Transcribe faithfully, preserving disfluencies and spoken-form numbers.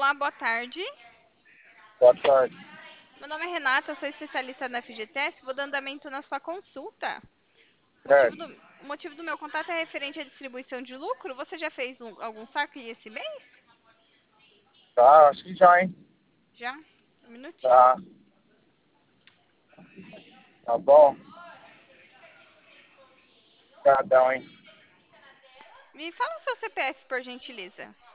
Olá, boa tarde. Boa tarde. Meu nome é Renata, eu sou especialista na F G T S, vou dando andamento na sua consulta. O motivo Certo. do, o motivo do meu contato é referente à distribuição de lucro. Você já fez um- algum saque esse mês? Tá, acho que já, hein? Já? Um minutinho. Tá, tá bom. Obrigadão, hein? Me fala o seu C P F, por gentileza.